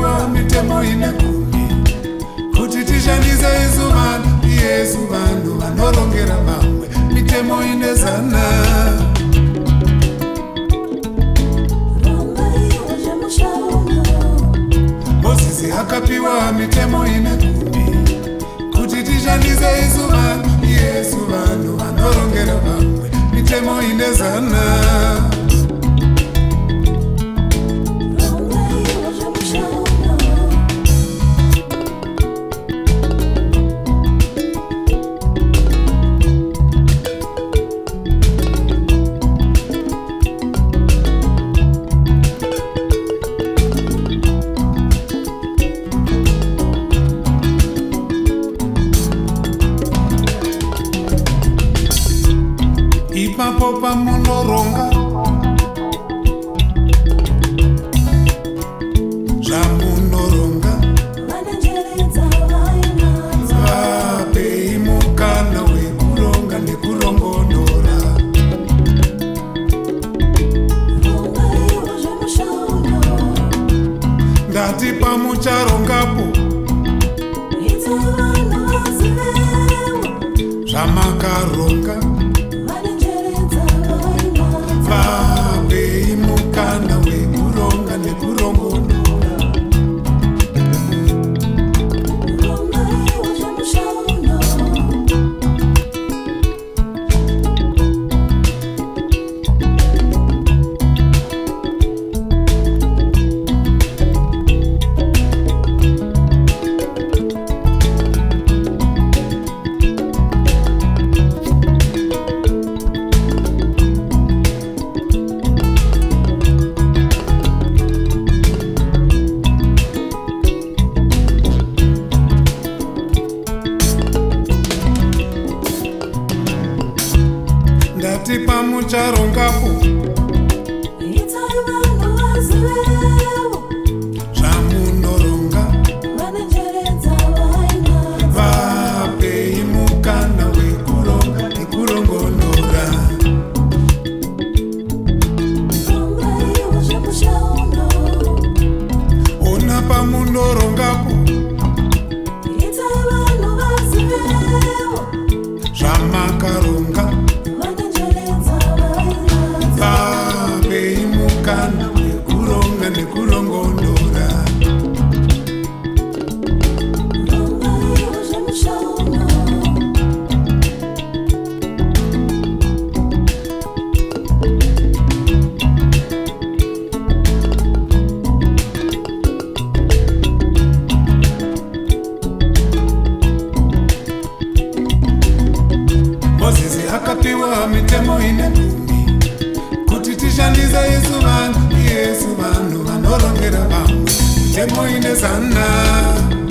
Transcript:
hakapiwa mitemo ine 10 kuti tishandise izuva Yesu vanhu vanorongera vamwe mitemo ine 100. Mozisi hakapiwa mitemo ine 10 kuti tishandise izuva Yesu vanhu vanorongera vamwe mitemo ine 100. Ipapo pamunoronga zvamunoronga vapei mukana wekuronga nekurongonora. Ndati pamucharongapo zvamakaronga vapei mukana wekuronga nekurongonora. Ndati pamucharongapo zvamunoronga vapei mukana wekuronga nekurongonora. Ona pamunorongapo zvamakaronga vapei mukana wekuronga nekurongonora. Mozisi hakapiwa mitemo ine 10 kuti tishandise izuva Yesu vanhu vanorongera vamwe mitemo ine 100.